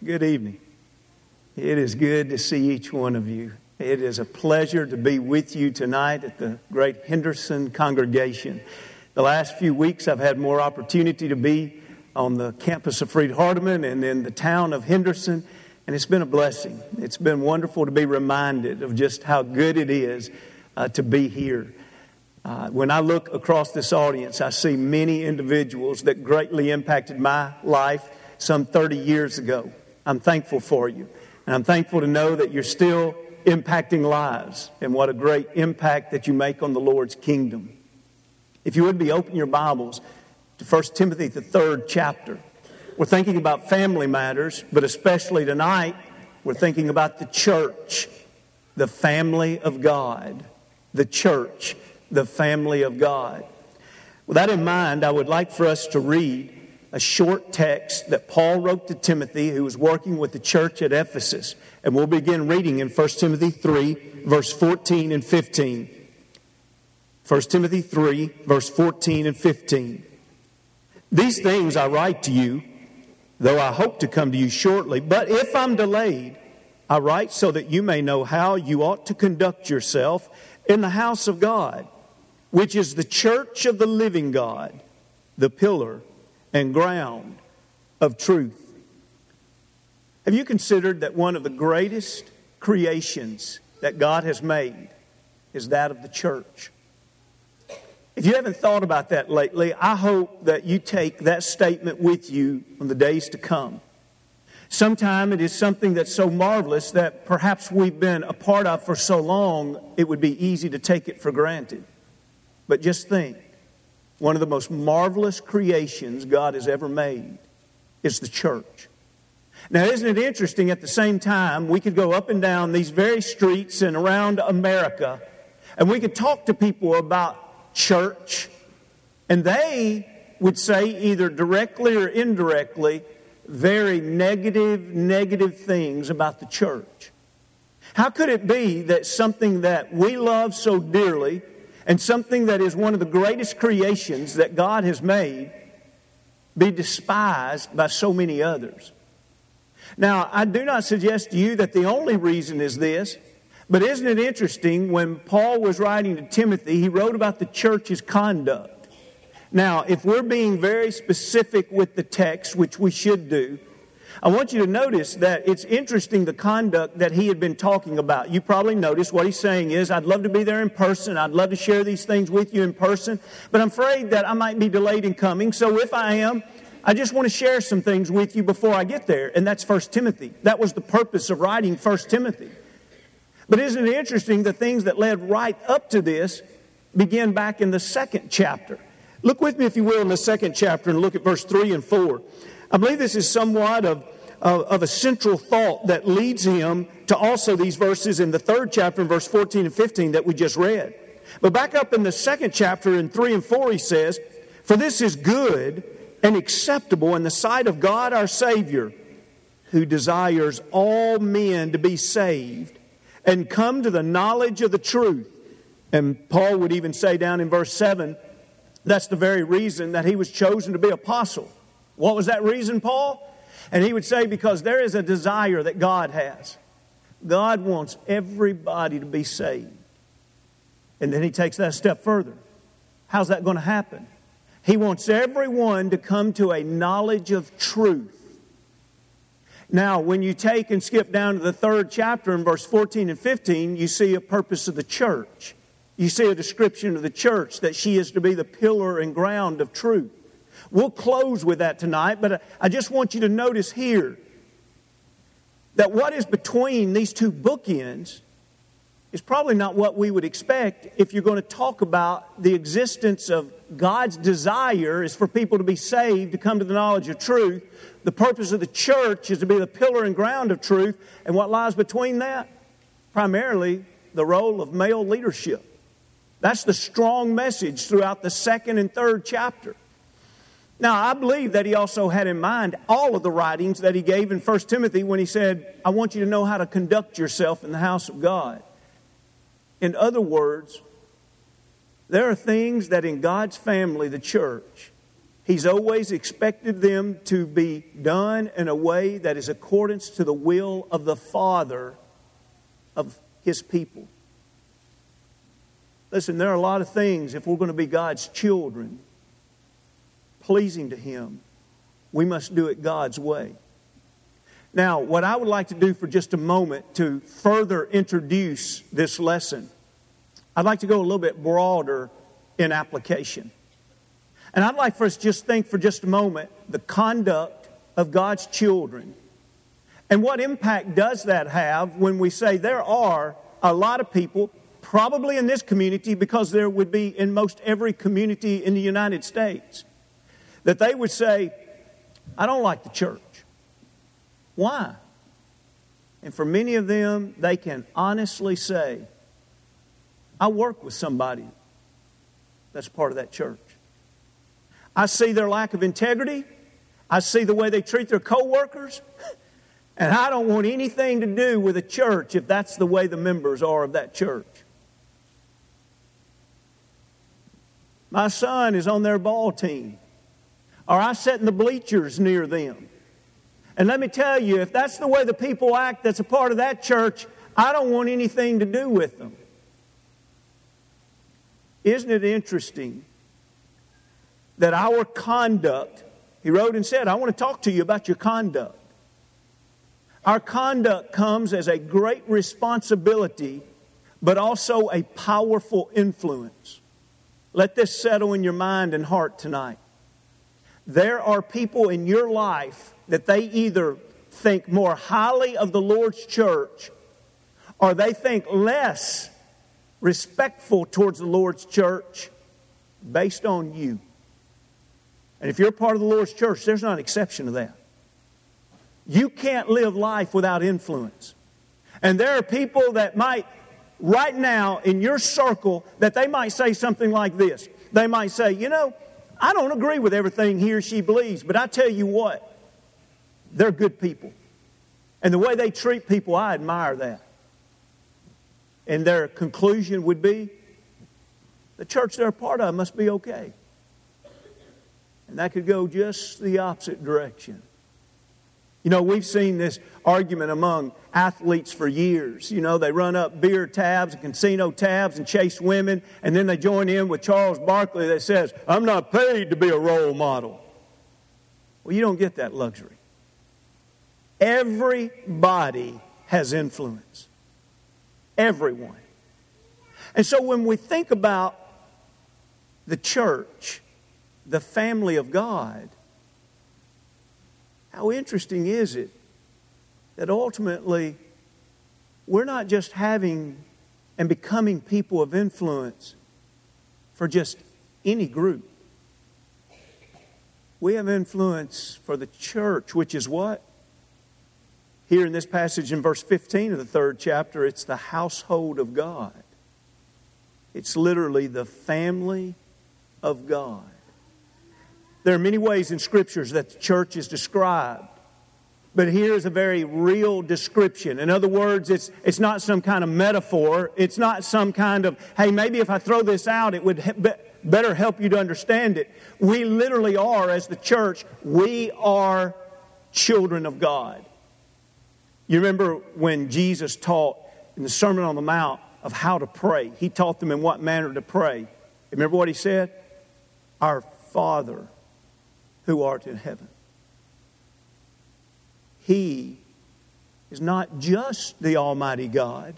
Good evening. It is good to see each one of you. It is a pleasure to be with you tonight at the great Henderson congregation. The last few weeks I've had more opportunity to be on the campus of Freed-Hardeman and in the town of Henderson, and it's been a blessing. It's been wonderful to be reminded of just how good it is to be here. When I look across this audience, I see many individuals that greatly impacted my life some 30 years ago. I'm thankful for you. And I'm thankful to know that you're still impacting lives. And what a great impact that you make on the Lord's kingdom. If you would be, open your Bibles to 1 Timothy, the 3rd chapter. We're thinking about family matters, but especially tonight, we're thinking about the church, the family of God. The church, the family of God. With that in mind, I would like for us to read a short text that Paul wrote to Timothy, who was working with the church at Ephesus. And we'll begin reading in 1 Timothy 3, verse 14 and 15. 1 Timothy 3, verse 14 and 15. These things I write to you, though I hope to come to you shortly. But if I'm delayed, I write so that you may know how you ought to conduct yourself in the house of God, which is the church of the living God, the pillar and ground of truth. Have you considered that one of the greatest creations that God has made is that of the church? If you haven't thought about that lately, I hope that you take that statement with you in the days to come. Sometime it is something that's so marvelous that perhaps we've been a part of for so long, it would be easy to take it for granted. But just think. One of the most marvelous creations God has ever made is the church. Now, isn't it interesting, at the same time, we could go up and down these very streets and around America, and we could talk to people about church, and they would say either directly or indirectly very negative things about the church. How could it be that something that we love so dearly and something that is one of the greatest creations that God has made be despised by so many others? Now, I do not suggest to you that the only reason is this, but isn't it interesting, when Paul was writing to Timothy, he wrote about the church's conduct. Now, if we're being very specific with the text, which we should do, I want you to notice that it's interesting the conduct that he had been talking about. You probably noticed what he's saying is, I'd love to be there in person. I'd love to share these things with you in person. But I'm afraid that I might be delayed in coming. So if I am, I just want to share some things with you before I get there. And that's 1 Timothy. That was the purpose of writing 1 Timothy. But isn't it interesting, the things that led right up to this begin back in the 2nd chapter. Look with me, if you will, in the 2nd chapter and look at verse 3 and 4. I believe this is somewhat of a central thought that leads him to also these verses in the 3rd chapter in verse 14 and 15 that we just read. But back up in the 2nd chapter in 3 and 4 he says, "For this is good and acceptable in the sight of God our Savior, who desires all men to be saved and come to the knowledge of the truth." And Paul would even say down in verse 7, that's the very reason that he was chosen to be apostle. What was that reason, Paul? And he would say, because there is a desire that God has. God wants everybody to be saved. And then he takes that a step further. How's that going to happen? He wants everyone to come to a knowledge of truth. Now, when you take and skip down to the 3rd chapter in verse 14 and 15, you see a purpose of the church. You see a description of the church, that she is to be the pillar and ground of truth. We'll close with that tonight, but I just want you to notice here that what is between these two bookends is probably not what we would expect if you're going to talk about the existence of God's desire is for people to be saved, to come to the knowledge of truth. The purpose of the church is to be the pillar and ground of truth. And what lies between that? Primarily the role of male leadership. That's the strong message throughout the 2nd and 3rd chapter. Now, I believe that he also had in mind all of the writings that he gave in 1 Timothy when he said, I want you to know how to conduct yourself in the house of God. In other words, there are things that in God's family, the church, He's always expected them to be done in a way that is accordance to the will of the Father of His people. Listen, there are a lot of things, if we're going to be God's children, pleasing to Him, we must do it God's way. Now, what I would like to do for just a moment to further introduce this lesson, I'd like to go a little bit broader in application. And I'd like for us to just think for just a moment the conduct of God's children. And what impact does that have when we say there are a lot of people, probably in this community, because there would be in most every community in the United States, that they would say, I don't like the church. Why? And for many of them, they can honestly say, I work with somebody that's part of that church. I see their lack of integrity. I see the way they treat their co-workers. And I don't want anything to do with a church if that's the way the members are of that church. My son is on their ball team. Or I sit in the bleachers near them. And let me tell you, if that's the way the people act that's a part of that church, I don't want anything to do with them. Isn't it interesting that our conduct, he wrote and said, I want to talk to you about your conduct. Our conduct comes as a great responsibility, but also a powerful influence. Let this settle in your mind and heart tonight. There are people in your life that they either think more highly of the Lord's church or they think less respectful towards the Lord's church based on you. And if you're part of the Lord's church, there's not an exception to that. You can't live life without influence. And there are people that might, right now in your circle, that they might say something like this. They might say, you know, I don't agree with everything he or she believes, but I tell you what, they're good people. And the way they treat people, I admire that. And their conclusion would be, the church they're a part of must be okay. And that could go just the opposite direction. You know, we've seen this argument among athletes for years. You know, they run up beer tabs and casino tabs and chase women, and then they join in with Charles Barkley that says, I'm not paid to be a role model. Well, you don't get that luxury. Everybody has influence. Everyone. And so when we think about the church, the family of God, how interesting is it that ultimately we're not just having and becoming people of influence for just any group. We have influence for the church, which is what? Here in this passage in verse 15 of the 3rd chapter, it's the household of God. It's literally the family of God. There are many ways in Scriptures that the church is described. But here's a very real description. In other words, it's not some kind of metaphor. It's not some kind of, hey, maybe if I throw this out, it would better help you to understand it. We literally are, as the church, we are children of God. You remember when Jesus taught in the Sermon on the Mount of how to pray. He taught them in what manner to pray. Remember what He said? Our Father who art in heaven. He is not just the Almighty God.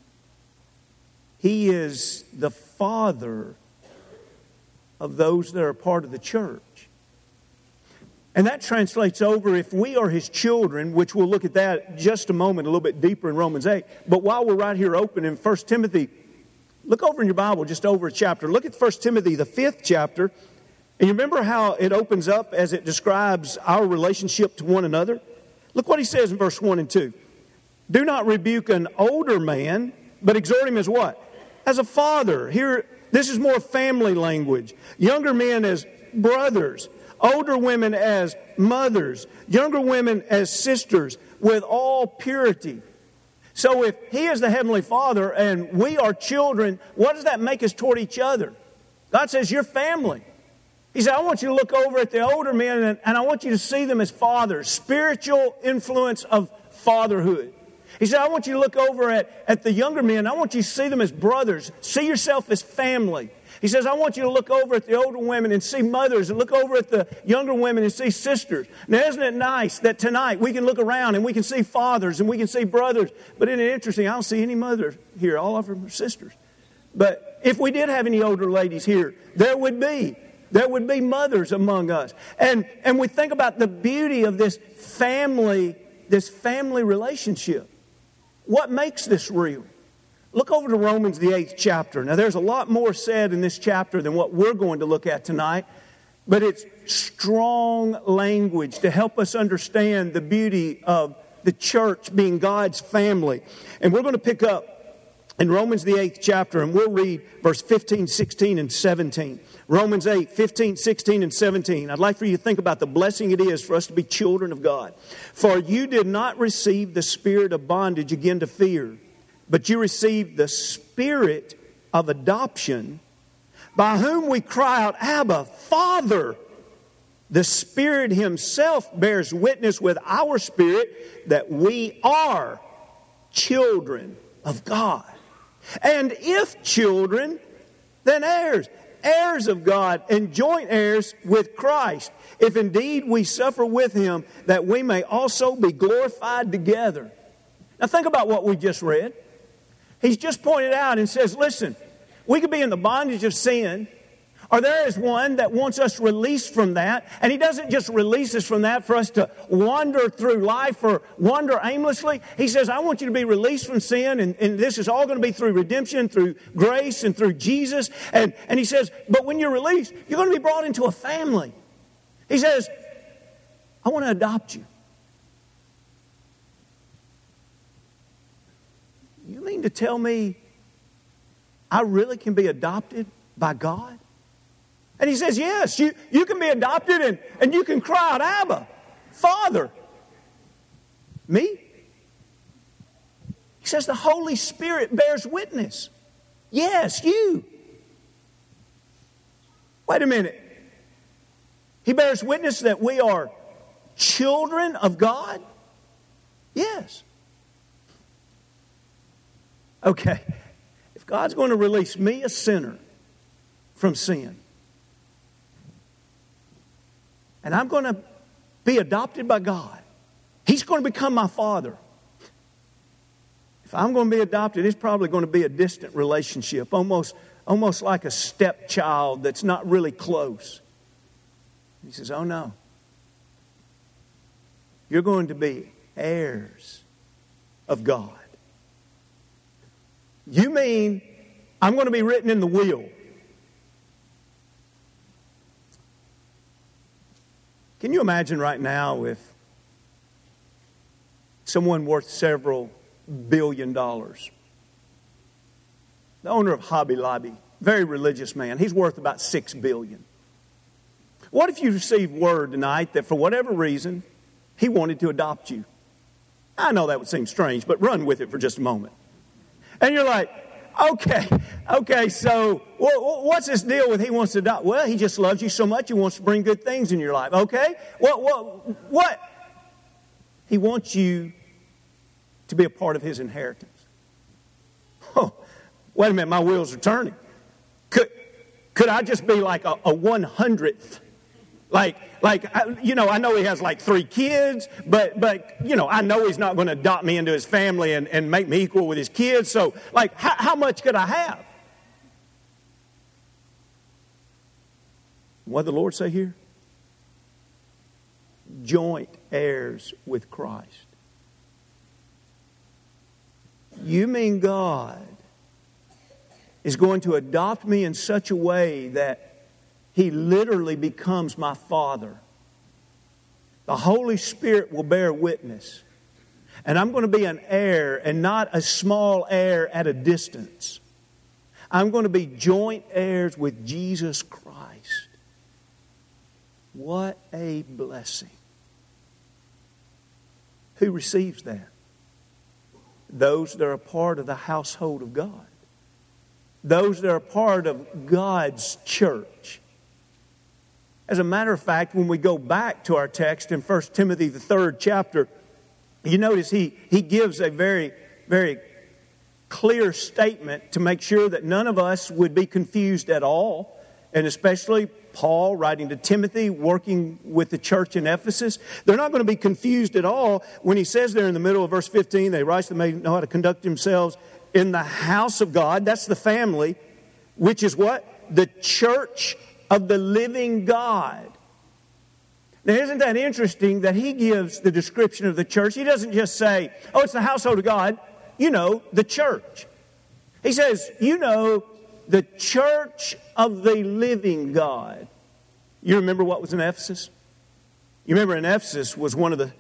He is the Father of those that are part of the church. And that translates over, if we are His children, which we'll look at that just a moment, a little bit deeper in Romans 8. But while we're right here open in 1 Timothy, look over in your Bible, just over a chapter. Look at 1 Timothy, the 5th chapter. And you remember how it opens up as it describes our relationship to one another? Look what he says in verse 1 and 2. Do not rebuke an older man, but exhort him as what? As a father. Here, this is more family language. Younger men as brothers. Older women as mothers. Younger women as sisters, with all purity. So if He is the Heavenly Father and we are children, what does that make us toward each other? God says, you're family. He said, I want you to look over at the older men and I want you to see them as fathers, spiritual influence of fatherhood. He said, I want you to look over at the younger men. I want you to see them as brothers. See yourself as family. He says, I want you to look over at the older women and see mothers, and look over at the younger women and see sisters. Now, isn't it nice that tonight we can look around and we can see fathers and we can see brothers? But isn't it interesting? I don't see any mothers here. All of them are sisters. But if we did have any older ladies here, there would be mothers among us. And we think about the beauty of this family relationship. What makes this real? Look over to Romans, the 8th chapter. Now, there's a lot more said in this chapter than what we're going to look at tonight, but it's strong language to help us understand the beauty of the church being God's family. And we're going to pick up in Romans, the 8th chapter, and we'll read verse 15, 16, and 17. Romans 8, 15, 16, and 17. I'd like for you to think about the blessing it is for us to be children of God. For you did not receive the spirit of bondage again to fear, but you received the Spirit of adoption, by whom we cry out, Abba, Father. The Spirit Himself bears witness with our spirit that we are children of God. And if children, then heirs, heirs of God and joint heirs with Christ, if indeed we suffer with Him, that we may also be glorified together. Now think about what we just read. He's just pointed out and says, listen, we could be in the bondage of sin, or there is one that wants us released from that. And He doesn't just release us from that for us to wander through life or wander aimlessly. He says, I want you to be released from sin, and this is all going to be through redemption, through grace, and through Jesus. And He says, but when you're released, you're going to be brought into a family. He says, I want to adopt you. You mean to tell me I really can be adopted by God? And He says, yes, you can be adopted and you can cry out, Abba, Father. Me? He says the Holy Spirit bears witness. Yes, you. Wait a minute. He bears witness that we are children of God? Yes. Okay, if God's going to release me, a sinner, from sin, and I'm going to be adopted by God, He's going to become my Father. If I'm going to be adopted, it's probably going to be a distant relationship, almost like a stepchild that's not really close. He says, oh no. You're going to be heirs of God. You mean I'm going to be written in the will? Can you imagine right now if someone worth several $1 billion, the owner of Hobby Lobby, very religious man, he's worth about $6 billion. What if you received word tonight that for whatever reason, he wanted to adopt you? I know that would seem strange, but run with it for just a moment. And you're like, okay, so what's this deal with he wants to adopt? Well, he just loves you so much, he wants to bring good things in your life. Okay, what? He wants you to be a part of his inheritance. Oh, wait a minute, my wheels are turning. Could I just be like a 100th? Like, I know he has like 3 kids, but I know he's not going to adopt me into his family and make me equal with his kids. So, like, how much could I have? What did the Lord say here? Joint heirs with Christ. You mean God is going to adopt me in such a way that He literally becomes my Father. The Holy Spirit will bear witness. And I'm going to be an heir and not a small heir at a distance. I'm going to be joint heirs with Jesus Christ. What a blessing. Who receives that? Those that are a part of the household of God. Those that are part of God's church. As a matter of fact, when we go back to our text in 1 Timothy, the 3rd chapter, you notice he gives a very, very clear statement to make sure that none of us would be confused at all. And especially Paul, writing to Timothy, working with the church in Ephesus. They're not going to be confused at all when he says there in the middle of verse 15, they rightly may know how to conduct themselves in the house of God. That's the family, which is what? The church of the living God. Now, isn't that interesting that he gives the description of the church? He doesn't just say, oh, it's the household of God. You know, the church. He says, you know, the church of the living God. You remember what was in Ephesus? You remember in Ephesus was one of the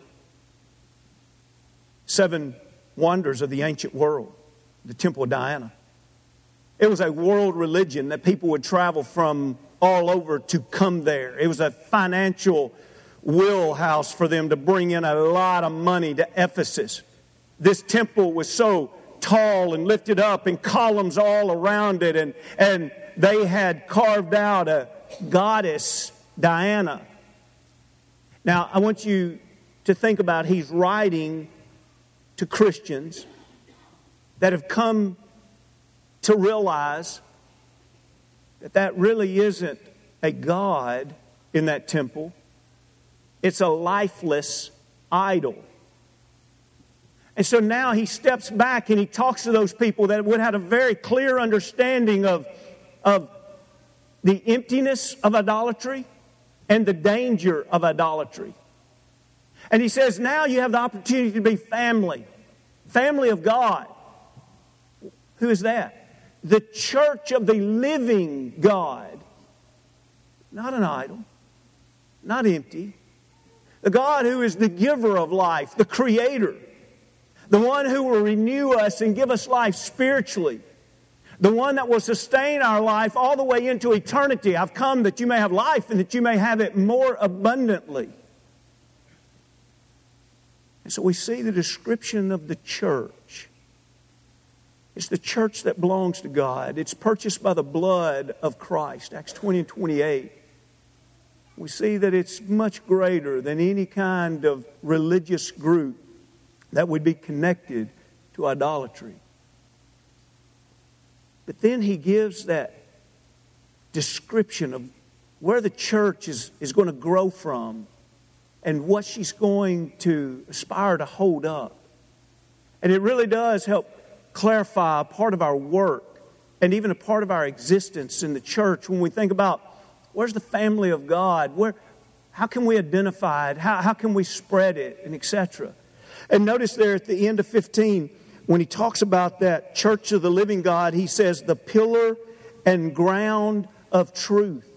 7 wonders of the ancient world, the Temple of Diana. It was a world religion that people would travel from all over to come there. It was a financial wheelhouse for them to bring in a lot of money to Ephesus. This temple was so tall and lifted up and columns all around it, and they had carved out a goddess, Diana. Now, I want you to think about he's writing to Christians that have come to realize that that really isn't a god in that temple. It's a lifeless idol. And so now he steps back and he talks to those people that would have a very clear understanding of the emptiness of idolatry and the danger of idolatry. And he says, now you have the opportunity to be family of God. Who is that? The church of the living God. Not an idol, not empty. The God who is the giver of life, the creator. The one who will renew us and give us life spiritually. The one that will sustain our life all the way into eternity. I've come that you may have life and that you may have it more abundantly. And so we see the description of the church. It's the church that belongs to God. It's purchased by the blood of Christ. Acts 20 and 28. We see that it's much greater than any kind of religious group that would be connected to idolatry. But then he gives that description of where the church is going to grow from and what she's going to aspire to hold up. And it really does help clarify a part of our work and even a part of our existence in the church when we think about where's the family of God? How can we identify it? How can we spread it? And etc. And notice there at the end of 15, when he talks about that church of the living God, he says, the pillar and ground of truth.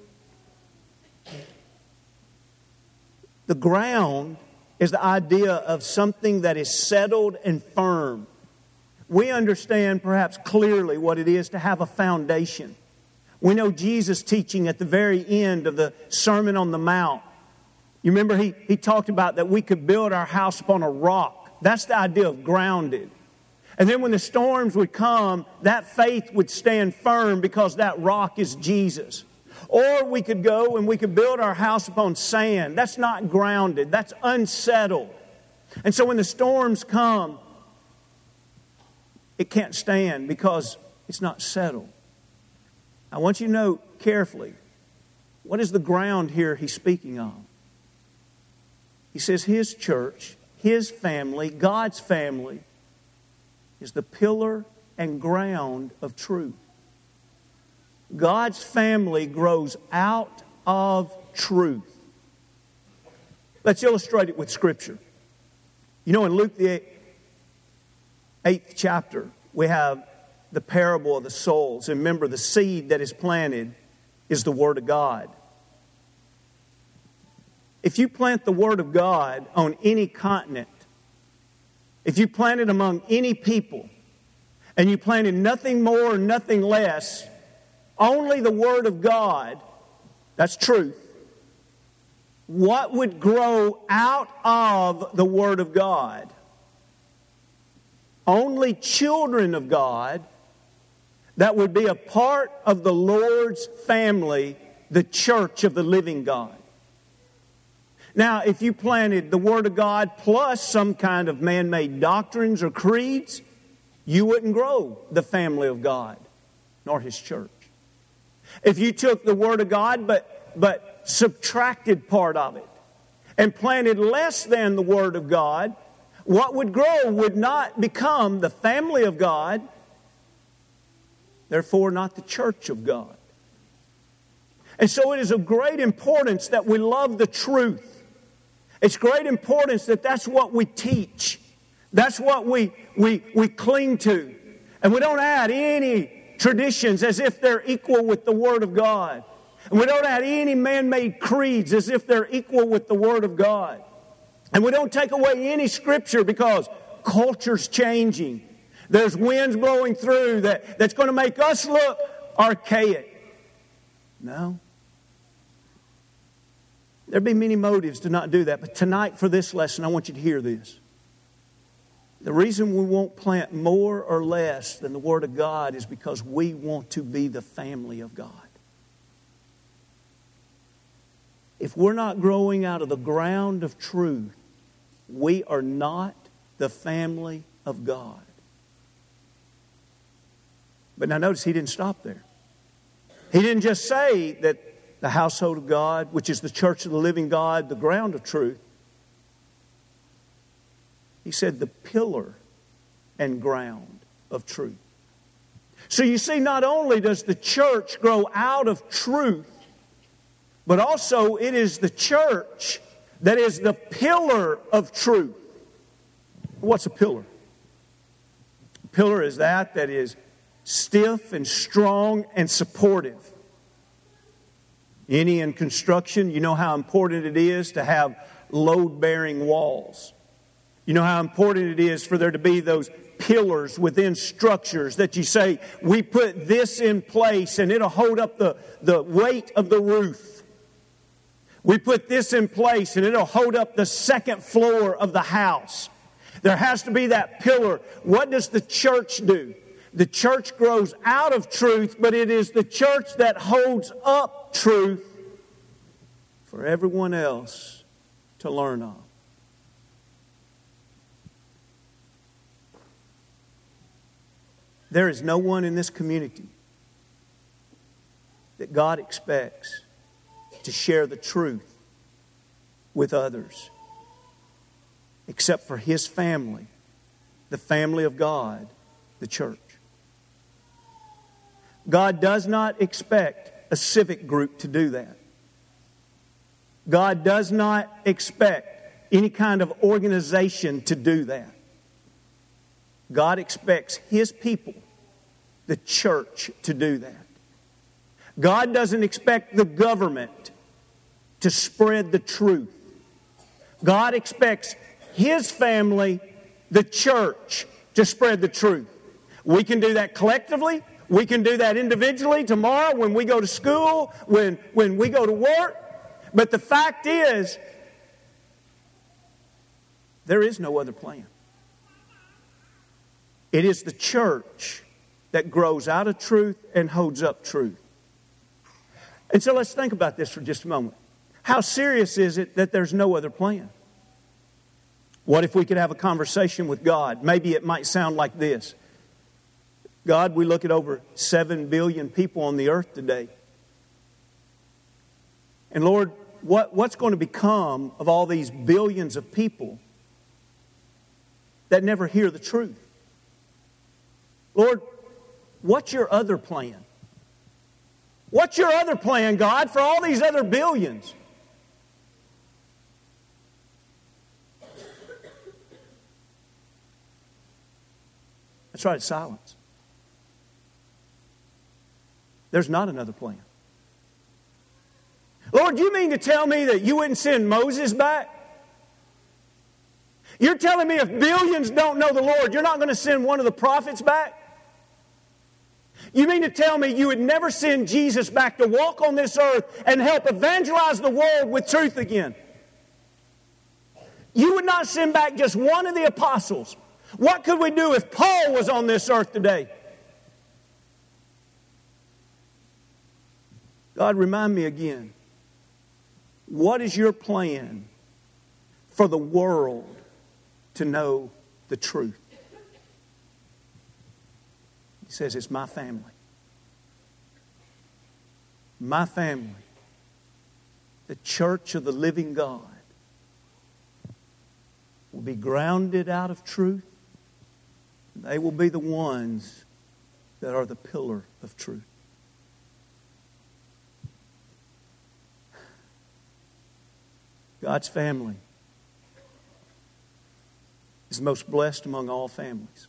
The ground is the idea of something that is settled and firm. We understand perhaps clearly what it is to have a foundation. We know Jesus' teaching at the very end of the Sermon on the Mount. You remember he talked about that we could build our house upon a rock. That's the idea of grounded. And then when the storms would come, that faith would stand firm because that rock is Jesus. Or we could go and we could build our house upon sand. That's not grounded. That's unsettled. And so when the storms come, it can't stand because it's not settled. I want you to note carefully, what is the ground here he's speaking of? He says his church, his family, God's family, is the pillar and ground of truth. God's family grows out of truth. Let's illustrate it with Scripture. You know, in Luke the 8th chapter, we have the parable of the souls. And remember, the seed that is planted is the Word of God. If you plant the Word of God on any continent, if you plant it among any people, and you planted nothing more, nothing less, only the Word of God, that's truth, what would grow out of the Word of God? Only children of God that would be a part of the Lord's family, the church of the living God. Now, if you planted the Word of God plus some kind of man-made doctrines or creeds, you wouldn't grow the family of God, nor His church. If you took the Word of God but subtracted part of it and planted less than the Word of God, what would grow would not become the family of God, therefore not the church of God. And so it is of great importance that we love the truth. It's great importance that that's what we teach. That's what we cling to. And we don't add any traditions as if they're equal with the Word of God. And we don't add any man-made creeds as if they're equal with the Word of God. And we don't take away any Scripture because culture's changing. There's winds blowing through that's going to make us look archaic. No. There'd be many motives to not do that. But tonight for this lesson, I want you to hear this. The reason we won't plant more or less than the Word of God is because we want to be the family of God. If we're not growing out of the ground of truth, we are not the family of God. But now notice He didn't stop there. He didn't just say that the household of God, which is the church of the living God, the ground of truth. He said the pillar and ground of truth. So you see, not only does the church grow out of truth, but also it is the church that is the pillar of truth. What's a pillar? A pillar is that is stiff and strong and supportive. Any in construction, you know how important it is to have load-bearing walls. You know how important it is for there to be those pillars within structures that you say, we put this in place and it'll hold up the weight of the roof. We put this in place and it'll hold up the second floor of the house. There has to be that pillar. What does the church do? The church grows out of truth, but it is the church that holds up truth for everyone else to learn of. There is no one in this community that God expects to share the truth with others except for His family, the family of God, the church. God does not expect a civic group to do that. God does not expect any kind of organization to do that. God expects His people, the church, to do that. God doesn't expect the government to spread the truth. God expects His family, the church, to spread the truth. We can do that collectively. We can do that individually tomorrow when we go to school, when we go to work. But the fact is, there is no other plan. It is the church that grows out of truth and holds up truth. And so let's think about this for just a moment. How serious is it that there's no other plan? What if we could have a conversation with God? Maybe it might sound like this. God, we look at over 7 billion people on the earth today. And Lord, what's going to become of all these billions of people that never hear the truth? Lord, what's your other plan? What's your other plan, God, for all these other billions? That's right, it's silence. There's not another plan. Lord, you mean to tell me that you wouldn't send Moses back? You're telling me if billions don't know the Lord, you're not going to send one of the prophets back? You mean to tell me you would never send Jesus back to walk on this earth and help evangelize the world with truth again? You would not send back just one of the apostles. What could we do if Paul was on this earth today? God, remind me again. What is your plan for the world to know the truth. He says, it's my family. My family, the church of the living God, will be grounded out of truth. They will be the ones that are the pillar of truth. God's family is the most blessed among all families.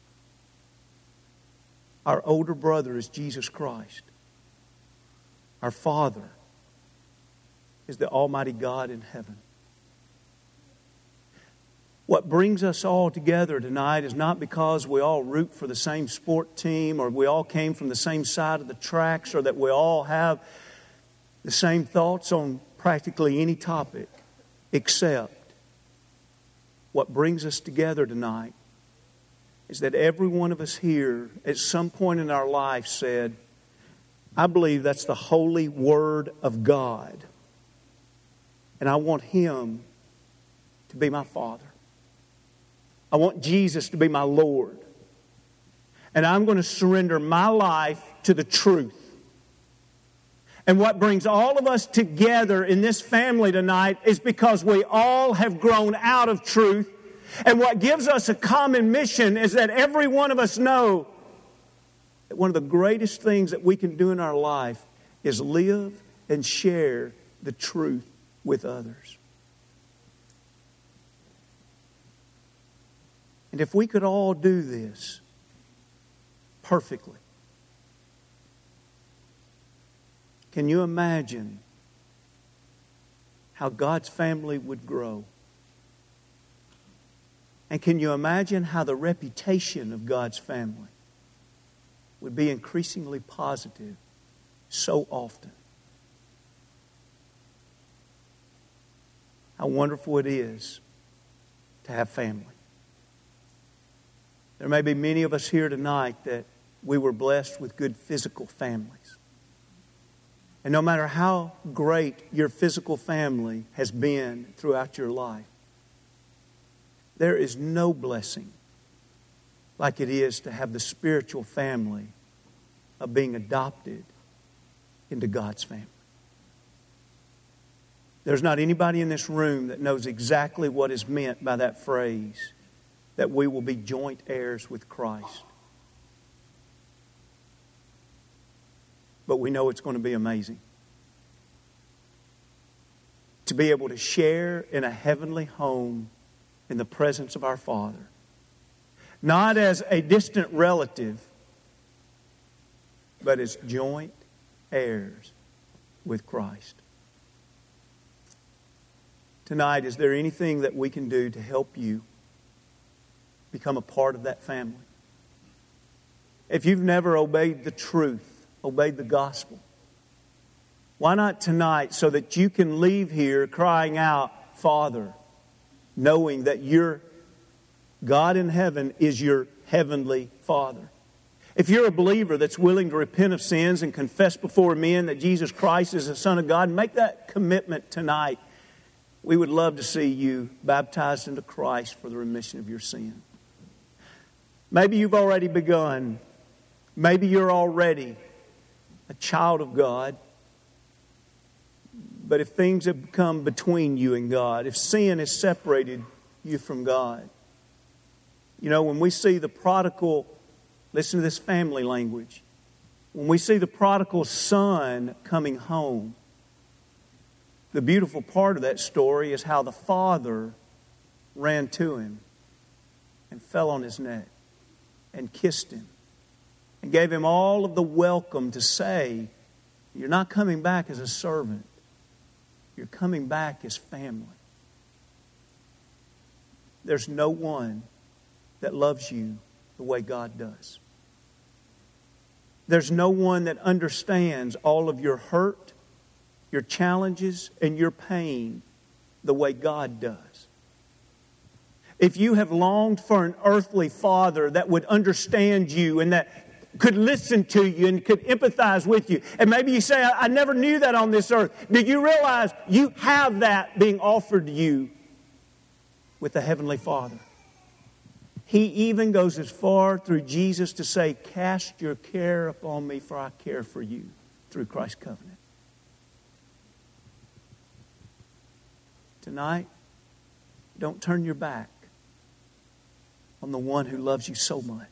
Our older brother is Jesus Christ. Our Father is the Almighty God in heaven. What brings us all together tonight is not because we all root for the same sport team or we all came from the same side of the tracks or that we all have the same thoughts on practically any topic, except what brings us together tonight is that every one of us here at some point in our life said, I believe that's the holy Word of God. And I want Him to be my Father. I want Jesus to be my Lord. And I'm going to surrender my life to the truth. And what brings all of us together in this family tonight is because we all have grown out of truth. And what gives us a common mission is that every one of us know that one of the greatest things that we can do in our life is live and share the truth with others. And if we could all do this perfectly, can you imagine how God's family would grow? And can you imagine how the reputation of God's family would be increasingly positive so often? How wonderful it is to have family. There may be many of us here tonight that we were blessed with good physical families. And no matter how great your physical family has been throughout your life, there is no blessing like it is to have the spiritual family of being adopted into God's family. There's not anybody in this room that knows exactly what is meant by that phrase, that we will be joint heirs with Christ. But we know it's going to be amazing. To be able to share in a heavenly home in the presence of our Father. Not as a distant relative, but as joint heirs with Christ. Tonight, is there anything that we can do to help you become a part of that family? If you've never obeyed the truth, obeyed the gospel, why not tonight so that you can leave here crying out, Father, knowing that your God in heaven is your heavenly Father. If you're a believer that's willing to repent of sins and confess before men that Jesus Christ is the Son of God, make that commitment tonight. We would love to see you baptized into Christ for the remission of your sin. Maybe you've already begun. Maybe you're already a child of God. But if things have come between you and God, if sin has separated you from God, you know, when we see the prodigal, listen to this family language, when we see the prodigal son coming home, the beautiful part of that story is how the father ran to him and fell on his neck and kissed him and gave him all of the welcome to say, you're not coming back as a servant. You're coming back as family. There's no one that loves you the way God does. There's no one that understands all of your hurt, your challenges, and your pain the way God does. If you have longed for an earthly father that would understand you and that could listen to you and could empathize with you, and maybe you say, I never knew that on this earth. Did you realize you have that being offered to you with the Heavenly Father. He even goes as far through Jesus to say, cast your care upon me, for I care for you, through Christ's covenant. Tonight, don't turn your back on the one who loves you so much.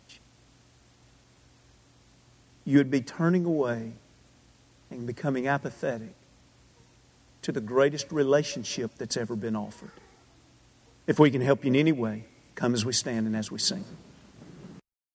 You would be turning away and becoming apathetic to the greatest relationship that's ever been offered. If we can help you in any way, come as we stand and as we sing.